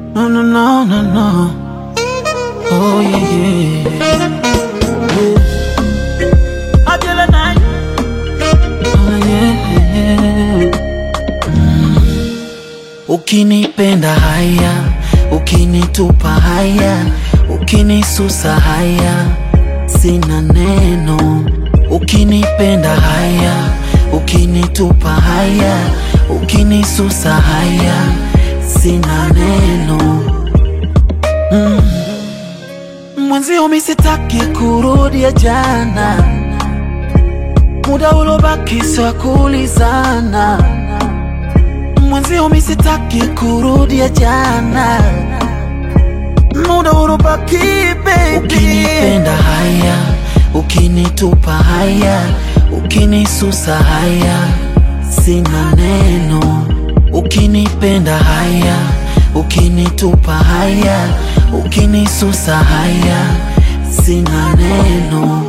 No, no, no, no, no. Oh yeah, yeah. Adela night. Oh yeah, yeah. Ukinipenda haya, ukinitupa haya, ukinisusa haya, sina neno. Ukinipenda haya, ukinitupa haya, ukinisusa haya, sina neno. Mwenzio mimi sitaki kurudia jana, muda ulobaki sio kulizana. Mwenzio mimi sitaki kurudia jana, muda ulobaki baby. Ukinipenda haya, ukinitupa haya, ukinisusa haya, sina neno. Ukinipenda haya, ukinitupa haya, ukinisusa haya, sina neno.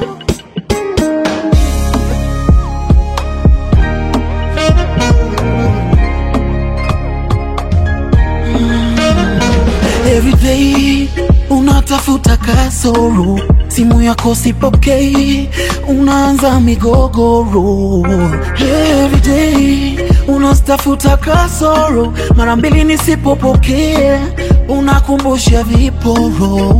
Everyday unatafuta kasoro, simu yako sipokei, unaanza migogoro. Everyday unatafuta kasoro, mara mbili nisipopokea, unakumbusha viporo.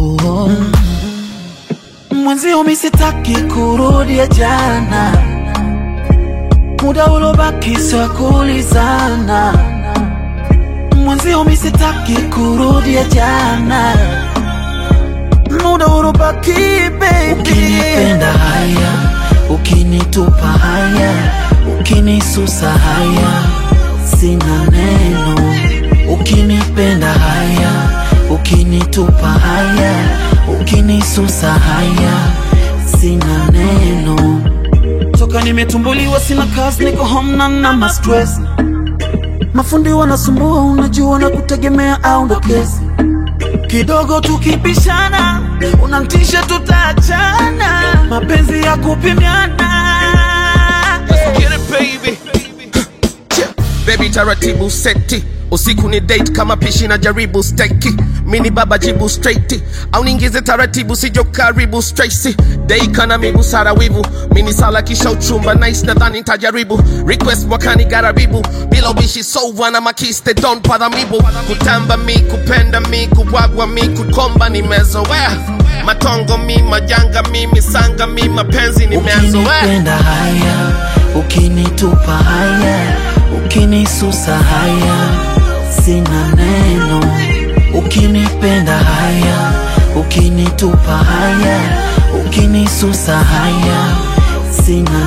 Mwenzio mimi sitaki kurudia jana, muda ulobaki sio kulizana. Mwenzio mimi sitaki kurudia jana, muda ulobaki baby. Ukinipenda haya, ukinitupa haya, ukinisusa haya, sina neno. Ukinipenda haya, ukinitupa haya, ukinisusa haya, sina neno. Toka nimetumbuliwa sina kazi, niko home na ma stress. Mafundi wanasumbua, unajua na kutegemea au ndo kesi. Kidogo tukipishana, unamtisha tutaachana, mapenzi ya kupimiana. Let's get it baby. Baby taratibu seti, usiku ni date kama pishi na jaribu steki. Mini baba jibu straighti, au ningize taratibu sijo karibu Tracy. Deika na mibu sara wivu, mini sala kisha uchumba nice na dhani tajaribu. Request wakani garabibu, bila ubishi so wana makiste don't pada mibu. Kutamba mi, kupenda mi, kuwagwa mi, kukomba ni mezoea. Matongo mi, majanga mi, misanga mi, mapenzi ni mezoea. Ukinipenda haya, ukinitupa haya, ukinisusa haya, sina neno. Ukinipenda haya, ukinitupa haya, ukinisusa haya, sina